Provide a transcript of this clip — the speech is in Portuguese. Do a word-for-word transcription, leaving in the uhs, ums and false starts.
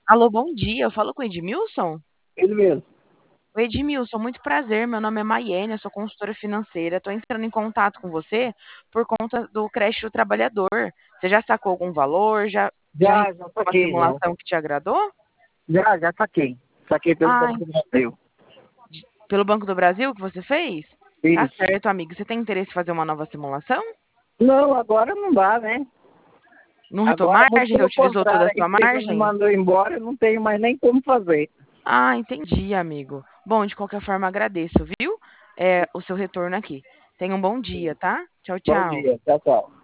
Alô, bom dia. Eu falo com o Edmilson? Ele mesmo. Oi, Edmilson, muito prazer. Meu nome é Maiene, eu sou consultora financeira. Estou entrando em contato com você por conta do creche do trabalhador. Você já sacou algum valor? Já, já recebeu Já, já uma saquei, já. simulação que te agradou? Já, já saquei. Saquei pelo Ah, Banco do Brasil. de- pelo Banco do Brasil que você fez? Tá Isso. certo, amigo. Você tem interesse em fazer uma nova simulação? Não, agora não dá, né? Não Agora, retomar? muito Já pelo utilizou toda contrário, a a sua empresa me margem? mandou embora, eu não tenho mais nem como fazer. Ah, entendi, amigo. Bom, de qualquer forma, agradeço, viu? É, o seu retorno aqui. Tenha um bom dia, tá? Tchau, Bom tchau. dia, tchau, tchau.